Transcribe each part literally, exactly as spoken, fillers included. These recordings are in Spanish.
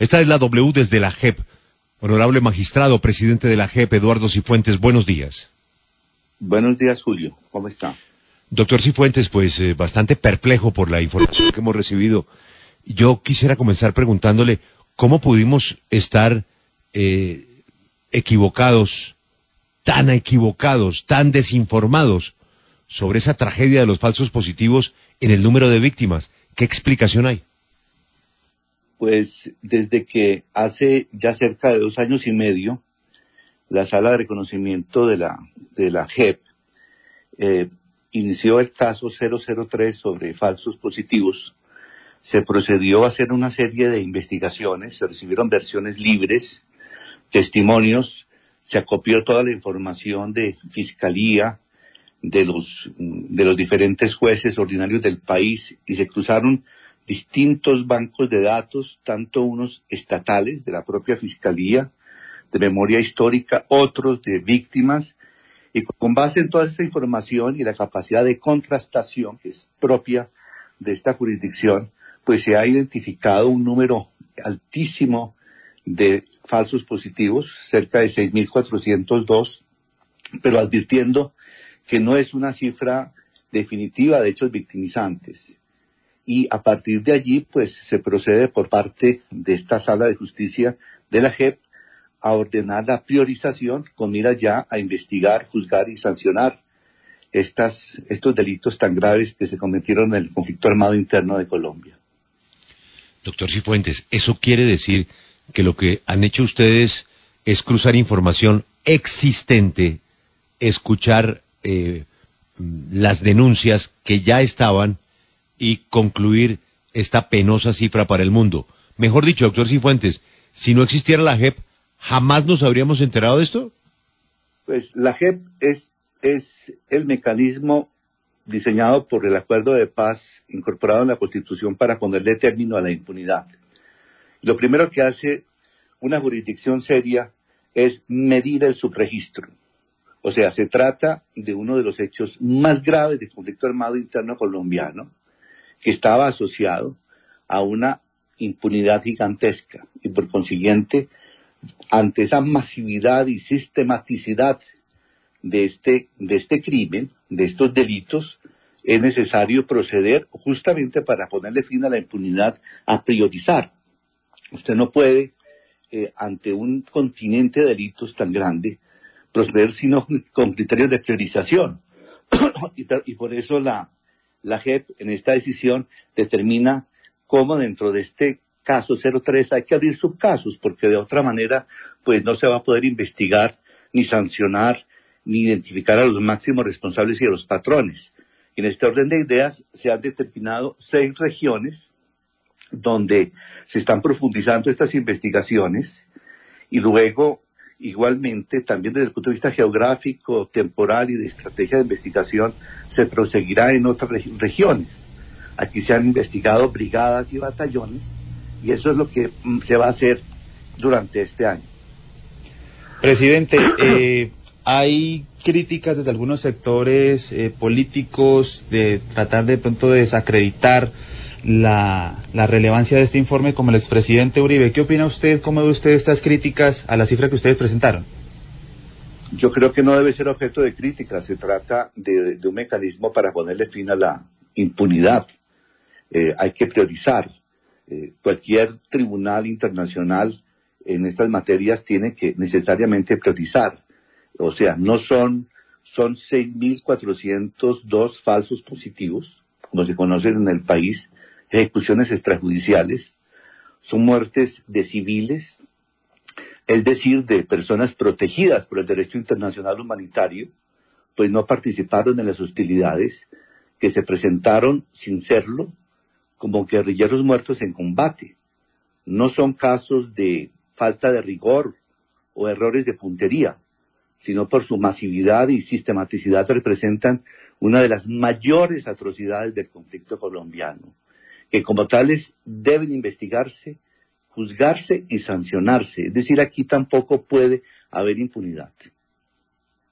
Esta es la W desde la J E P. Honorable magistrado, presidente de la J E P, Eduardo Cifuentes, buenos días. Buenos días, Julio. ¿Cómo está? Doctor Cifuentes, pues eh, bastante perplejo por la información que hemos recibido. Yo quisiera comenzar preguntándole cómo pudimos estar eh, equivocados, tan equivocados, tan desinformados sobre esa tragedia de los falsos positivos en el número de víctimas. ¿Qué explicación hay? Pues desde que hace ya cerca de dos años y medio, la Sala de Reconocimiento de la, de la J E P eh, inició el caso cero cero tres sobre falsos positivos. Se procedió a hacer una serie de investigaciones, se recibieron versiones libres, testimonios, se acopió toda la información de Fiscalía, de los, de los diferentes jueces ordinarios del país, y se cruzaron distintos bancos de datos, tanto unos estatales de la propia Fiscalía, de memoria histórica, otros de víctimas, y con base en toda esta información y la capacidad de contrastación que es propia de esta jurisdicción, pues se ha identificado un número altísimo de falsos positivos, cerca de seis mil cuatrocientos dos, pero advirtiendo que no es una cifra definitiva de hechos victimizantes. Y a partir de allí, pues se procede por parte de esta Sala de Justicia de la J E P a ordenar la priorización con miras ya a investigar, juzgar y sancionar estas, estos delitos tan graves que se cometieron en el conflicto armado interno de Colombia. Doctor Cifuentes, ¿eso quiere decir que lo que han hecho ustedes es cruzar información existente, escuchar eh, las denuncias que ya estaban y concluir esta penosa cifra para el mundo? Mejor dicho, doctor Cifuentes, si no existiera la J E P, ¿jamás nos habríamos enterado de esto? Pues la J E P es, es el mecanismo diseñado por el Acuerdo de Paz incorporado en la Constitución para ponerle término a la impunidad. Lo primero que hace una jurisdicción seria es medir el subregistro. O sea, se trata de uno de los hechos más graves del conflicto armado interno colombiano, que estaba asociado a una impunidad gigantesca, y por consiguiente, ante esa masividad y sistematicidad de este, de este crimen, de estos delitos, es necesario proceder justamente para ponerle fin a la impunidad, a priorizar. Usted no puede, eh, ante un continente de delitos tan grande, proceder sino con criterios de priorización. y, y por eso la, la J E P en esta decisión determina cómo dentro de este caso cero tres hay que abrir subcasos, porque de otra manera pues no se va a poder investigar, ni sancionar, ni identificar a los máximos responsables y a los patrones. Y en este orden de ideas se han determinado seis regiones donde se están profundizando estas investigaciones, y luego igualmente también desde el punto de vista geográfico, temporal y de estrategia de investigación se proseguirá en otras reg- regiones. Aquí se han investigado brigadas y batallones, y eso es lo que mm, se va a hacer durante este año. Presidente, eh, hay críticas desde algunos sectores eh, políticos de tratar de pronto de desacreditar la, la relevancia de este informe, como el expresidente Uribe. ¿Qué opina usted? ¿Cómo ve usted estas críticas a la cifra que ustedes presentaron? Yo creo que no debe ser objeto de crítica. Se trata de, de un mecanismo para ponerle fin a la impunidad. Eh, hay que priorizar. Eh, cualquier tribunal internacional en estas materias tiene que necesariamente priorizar. O sea, no son, son seis mil cuatrocientos dos falsos positivos, como se conocen en el país, ejecuciones extrajudiciales, son muertes de civiles, es decir, de personas protegidas por el derecho internacional humanitario, pues no participaron en las hostilidades, que se presentaron sin serlo, como guerrilleros muertos en combate. No son casos de falta de rigor o errores de puntería, sino por su masividad y sistematicidad representan una de las mayores atrocidades del conflicto colombiano, que como tales deben investigarse, juzgarse y sancionarse. Es decir, aquí tampoco puede haber impunidad.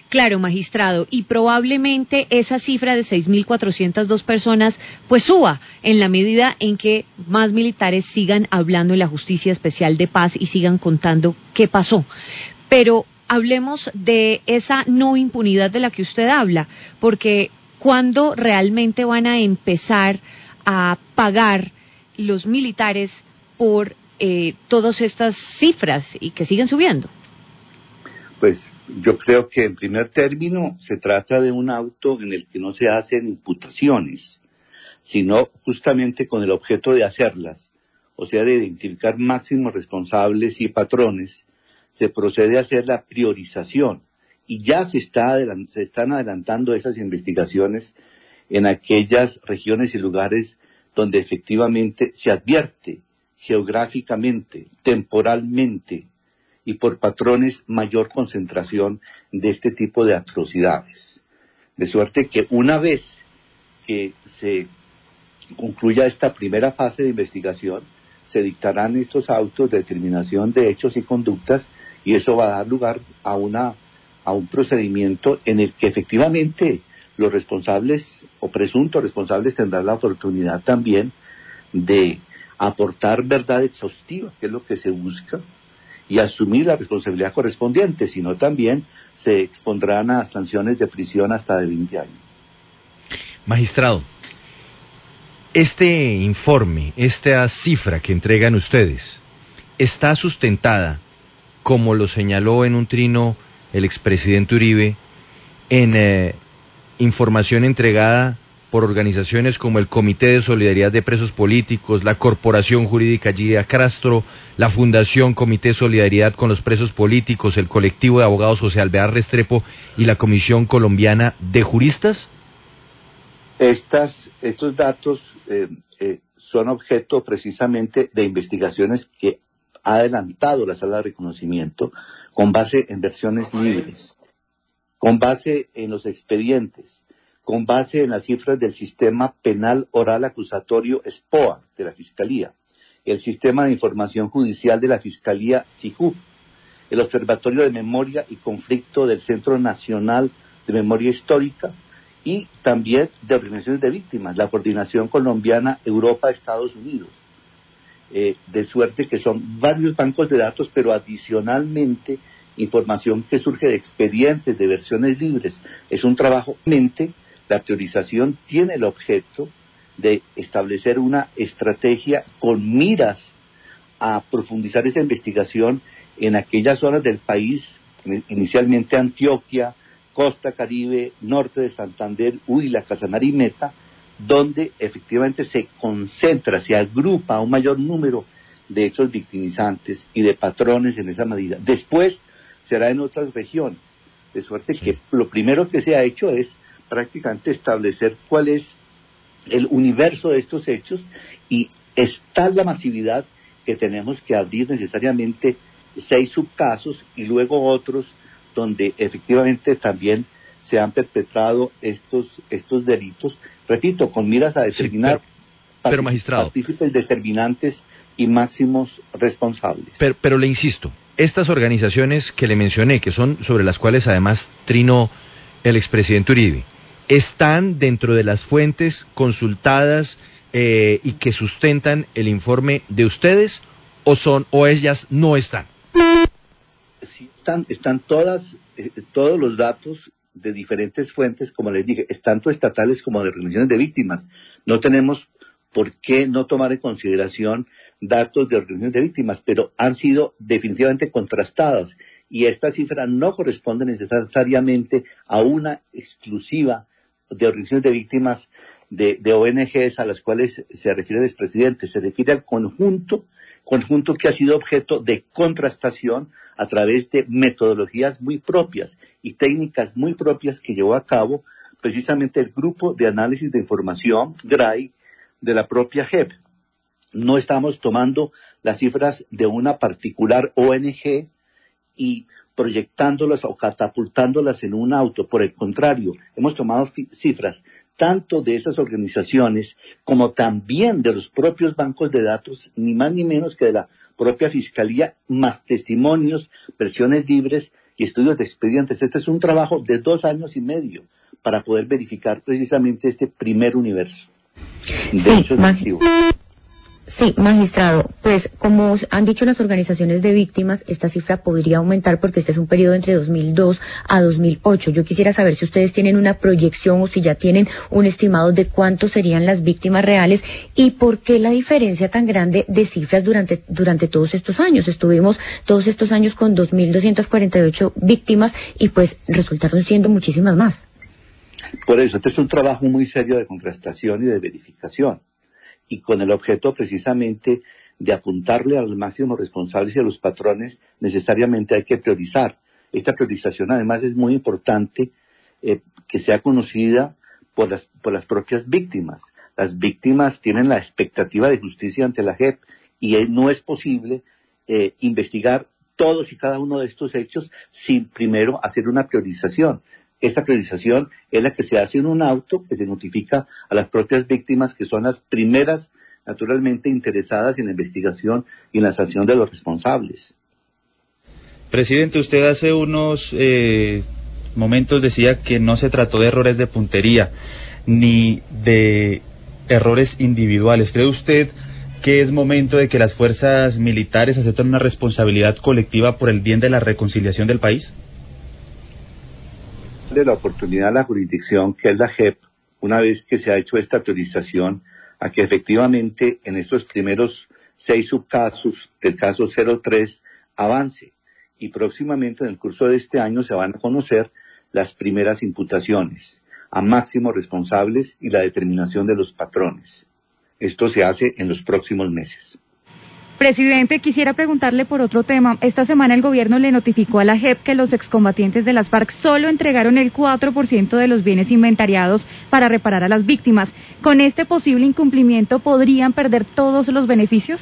Claro, magistrado, y probablemente esa cifra de seis mil cuatrocientas dos personas pues suba en la medida en que más militares sigan hablando en la Justicia Especial de Paz y sigan contando qué pasó. Pero hablemos de esa no impunidad de la que usted habla, porque ¿cuándo realmente van a empezar a pagar los militares por eh, todas estas cifras y que siguen subiendo? Pues yo creo que en primer término se trata de un auto en el que no se hacen imputaciones, sino justamente con el objeto de hacerlas, o sea, de identificar máximos responsables y patrones, se procede a hacer la priorización y ya se, está adelant- se están adelantando esas investigaciones en aquellas regiones y lugares donde efectivamente se advierte geográficamente, temporalmente, y por patrones mayor concentración de este tipo de atrocidades. De suerte que una vez que se concluya esta primera fase de investigación, se dictarán estos autos de determinación de hechos y conductas y eso va a dar lugar a, una, a un procedimiento en el que efectivamente los responsables o presuntos responsables tendrán la oportunidad también de aportar verdad exhaustiva, que es lo que se busca, y asumir la responsabilidad correspondiente, sino también se expondrán a sanciones de prisión hasta de veinte años. Magistrado, este informe, esta cifra que entregan ustedes, está sustentada, como lo señaló en un trino el expresidente Uribe, en eh, información entregada por organizaciones como el Comité de Solidaridad de Presos Políticos, la Corporación Jurídica Gida Castro, la Fundación Comité de Solidaridad con los Presos Políticos, el Colectivo de Abogados José Alvear Restrepo y la Comisión Colombiana de Juristas? Estas, estos datos eh, eh, son objeto precisamente de investigaciones que ha adelantado la Sala de Reconocimiento con base en versiones libres, con base en los expedientes, con base en las cifras del Sistema Penal Oral Acusatorio S P O A de la Fiscalía, el Sistema de Información Judicial de la Fiscalía SIJUF, el Observatorio de Memoria y Conflicto del Centro Nacional de Memoria Histórica y también de organizaciones de víctimas, la Coordinación Colombiana Europa-Estados Unidos. Eh, de suerte que son varios bancos de datos, pero adicionalmente información que surge de expedientes, de versiones libres. Es un trabajo mente. La priorización tiene el objeto de establecer una estrategia con miras a profundizar esa investigación en aquellas zonas del país, inicialmente Antioquia, Costa Caribe, norte de Santander, Huila, Casanare y Meta, donde efectivamente se concentra, se agrupa un mayor número de hechos victimizantes y de patrones en esa medida. Después será en otras regiones, de suerte sí. que lo primero que se ha hecho es prácticamente establecer cuál es el universo de estos hechos y está la masividad que tenemos que abrir necesariamente seis subcasos y luego otros donde efectivamente también se han perpetrado estos estos delitos, repito, con miras a determinar sí, pero, pero, magistrado, partícipes determinantes y máximos responsables. Pero, pero le insisto, estas organizaciones que le mencioné, que son sobre las cuales además trinó el expresidente Uribe, ¿están dentro de las fuentes consultadas eh, y que sustentan el informe de ustedes o son o ellas no están? Sí, están, están todas, eh, todos los datos de diferentes fuentes, como les dije, tanto estatales como de organizaciones de víctimas. No tenemos por qué no tomar en consideración datos de organizaciones de víctimas, pero han sido definitivamente contrastadas y esta cifra no corresponde necesariamente a una exclusiva de organizaciones de víctimas de, de O N Ges a las cuales se refiere el expresidente, se refiere al conjunto, conjunto que ha sido objeto de contrastación a través de metodologías muy propias y técnicas muy propias que llevó a cabo precisamente el Grupo de Análisis de Información, G R A I, de la propia J E P. No estamos tomando las cifras de una particular O N Ge y proyectándolas o catapultándolas en un auto. Por el contrario, hemos tomado cifras tanto de esas organizaciones como también de los propios bancos de datos, ni más ni menos que de la propia Fiscalía, más testimonios, versiones libres y estudios de expedientes. Este es un trabajo de dos años y medio para poder verificar precisamente este primer universo de hechos delictivos. Sí, magistrado, pues como han dicho las organizaciones de víctimas, esta cifra podría aumentar porque este es un periodo entre dos mil dos a dos mil ocho. Yo quisiera saber si ustedes tienen una proyección o si ya tienen un estimado de cuántos serían las víctimas reales y por qué la diferencia tan grande de cifras durante, durante todos estos años. Estuvimos todos estos años con dos mil doscientas cuarenta y ocho víctimas y pues resultaron siendo muchísimas más. Por eso, este es un trabajo muy serio de contrastación y de verificación, y con el objeto precisamente de apuntarle a los máximos responsables y a los patrones. Necesariamente hay que priorizar. Esta priorización además es muy importante eh, que sea conocida por las, por las propias víctimas. Las víctimas tienen la expectativa de justicia ante la J E P y eh, no es posible eh, investigar todos y cada uno de estos hechos sin primero hacer una priorización. Esta priorización es la que se hace en un auto que se notifica a las propias víctimas, que son las primeras, naturalmente, interesadas en la investigación y en la sanción de los responsables. Presidente, usted hace unos eh, momentos decía que no se trató de errores de puntería ni de errores individuales. ¿Cree usted que es momento de que las fuerzas militares acepten una responsabilidad colectiva por el bien de la reconciliación del país? De la oportunidad a la jurisdicción, que es la J E P, una vez que se ha hecho esta priorización, a que efectivamente en estos primeros seis subcasos del caso cero tres avance, y próximamente en el curso de este año se van a conocer las primeras imputaciones a máximos responsables y la determinación de los patrones. Esto se hace en los próximos meses. Presidente, quisiera preguntarle por otro tema. Esta semana el gobierno le notificó a la J E P que los excombatientes de las FARC solo entregaron el cuatro por ciento de los bienes inventariados para reparar a las víctimas. ¿Con este posible incumplimiento podrían perder todos los beneficios?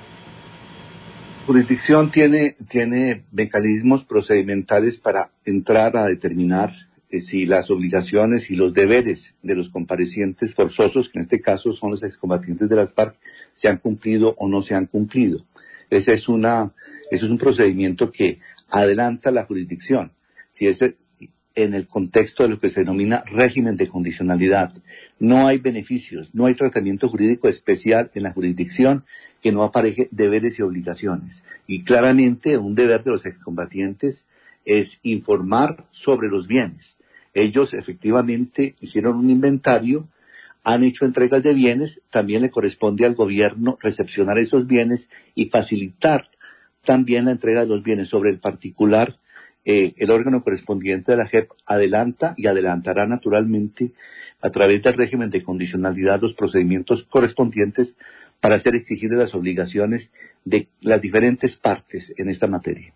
La jurisdicción tiene, tiene mecanismos procedimentales para entrar a determinar eh, si las obligaciones y los deberes de los comparecientes forzosos, que en este caso son los excombatientes de las FARC, se han cumplido o no se han cumplido. Ese es una, ese es un procedimiento que adelanta la jurisdicción, si es en el contexto de lo que se denomina régimen de condicionalidad. No hay beneficios, no hay tratamiento jurídico especial en la jurisdicción que no apareje deberes y obligaciones. Y claramente un deber de los excombatientes es informar sobre los bienes. Ellos efectivamente hicieron un inventario, han hecho entregas de bienes, también le corresponde al gobierno recepcionar esos bienes y facilitar también la entrega de los bienes. Sobre el particular, eh, el órgano correspondiente de la J E P adelanta y adelantará naturalmente a través del régimen de condicionalidad los procedimientos correspondientes para hacer exigibles las obligaciones de las diferentes partes en esta materia.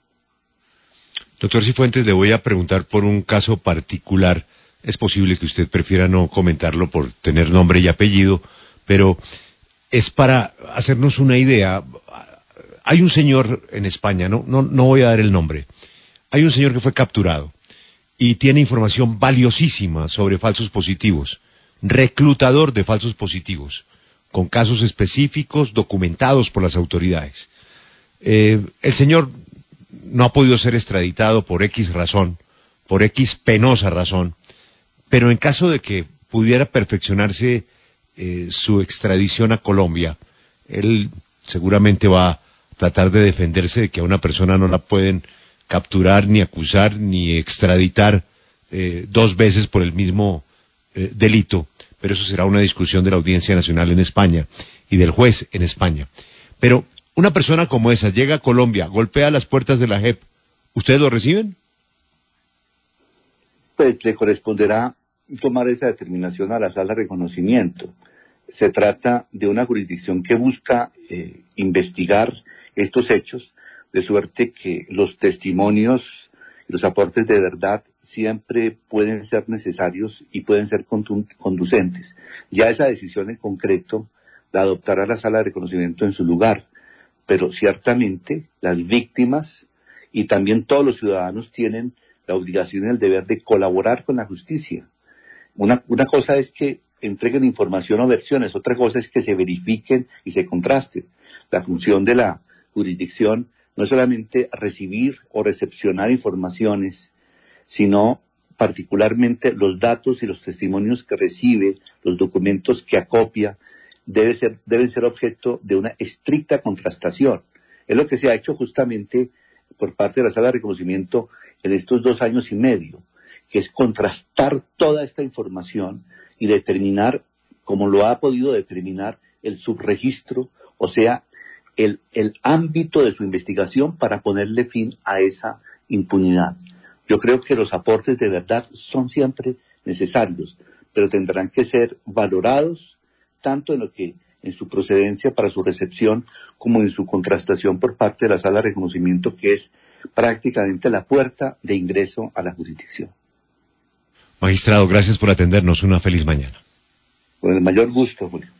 Doctor Cifuentes, le voy a preguntar por un caso particular. Es posible que usted prefiera no comentarlo por tener nombre y apellido, pero es para hacernos una idea. Hay un señor en España, no, no, no voy a dar el nombre, hay un señor que fue capturado y tiene información valiosísima sobre falsos positivos, reclutador de falsos positivos, con casos específicos documentados por las autoridades. Eh, el señor no ha podido ser extraditado por X razón, por X penosa razón, pero en caso de que pudiera perfeccionarse eh, su extradición a Colombia, él seguramente va a tratar de defenderse de que a una persona no la pueden capturar, ni acusar, ni extraditar eh, dos veces por el mismo eh, delito, pero eso será una discusión de la Audiencia Nacional en España y del juez en España. Pero una persona como esa llega a Colombia, golpea las puertas de la J E P, ¿ustedes lo reciben? Pues le corresponderá tomar esa determinación a la sala de reconocimiento. Se trata de una jurisdicción que busca eh, investigar estos hechos, de suerte que los testimonios, los aportes de verdad siempre pueden ser necesarios y pueden ser conducentes. Ya esa decisión en concreto la adoptará la sala de reconocimiento en su lugar, pero ciertamente las víctimas y también todos los ciudadanos tienen la obligación y el deber de colaborar con la justicia. Una, una cosa es que entreguen información o versiones, otra cosa es que se verifiquen y se contrasten. La función de la jurisdicción no es solamente recibir o recepcionar informaciones, sino particularmente los datos y los testimonios que recibe, los documentos que acopia, debe ser, deben ser objeto de una estricta contrastación. Es lo que se ha hecho justamente por parte de la Sala de Reconocimiento en estos dos años y medio, que es contrastar toda esta información y determinar, como lo ha podido determinar, el subregistro, o sea, el, el ámbito de su investigación para ponerle fin a esa impunidad. Yo creo que los aportes de verdad son siempre necesarios, pero tendrán que ser valorados tanto en lo que en su procedencia para su recepción como en su contrastación por parte de la Sala de Reconocimiento, que es prácticamente la puerta de ingreso a la jurisdicción. Magistrado, gracias por atendernos. Una feliz mañana. Con el mayor gusto, Julio.